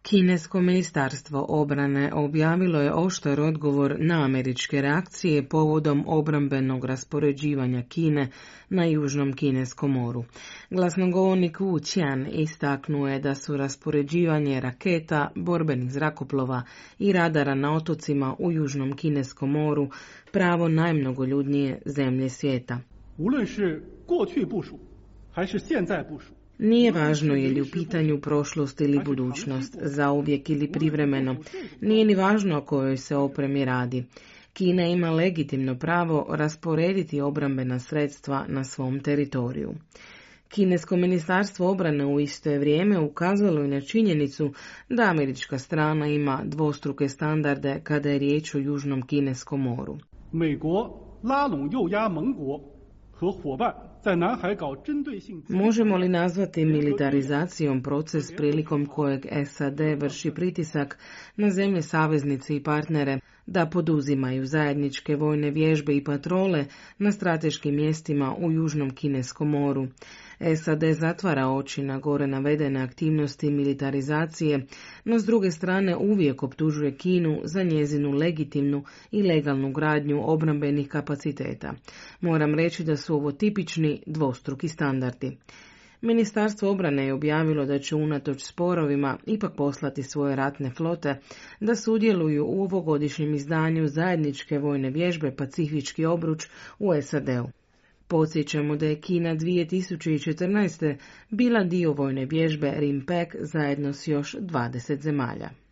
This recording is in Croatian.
Kinesko ministarstvo obrane objavilo je oštar odgovor na američke reakcije povodom obrambenog raspoređivanja Kine na Južnom Kineskom moru. Glasnogovornik Wu Qian istaknuo je da su raspoređivanje raketa, borbenih zrakoplova i radara na otocima u Južnom Kineskom moru pravo najmnogoljudnije zemlje svijeta. Nije važno je li u pitanju prošlost ili budućnost, zauvijek ili privremeno. Nije ni važno o kojoj se opremi radi. Kina ima legitimno pravo rasporediti obrambena sredstva na svom teritoriju. Kinesko ministarstvo obrane u isto je vrijeme ukazalo i na činjenicu da američka strana ima dvostruke standarde kada je riječ o Južnom Kineskom moru. Možemo li nazvati militarizacijom proces prilikom kojeg SAD vrši pritisak na zemlje saveznice i partnere da poduzimaju zajedničke vojne vježbe i patrole na strateškim mjestima u Južnom Kineskom moru? SAD zatvara oči na gore navedene aktivnosti militarizacije, no s druge strane uvijek optužuje Kinu za njezinu legitimnu i legalnu gradnju obrambenih kapaciteta. Moram reći da su ovo tipični dvostruki standardi. Ministarstvo obrane je objavilo da će unatoč sporovima ipak poslati svoje ratne flote da sudjeluju u ovogodišnjem izdanju zajedničke vojne vježbe Pacifički obruč u SAD-u. Podsjećamo da je Kina 2014. bila dio vojne vježbe RIMPAC zajedno s još 20 zemalja.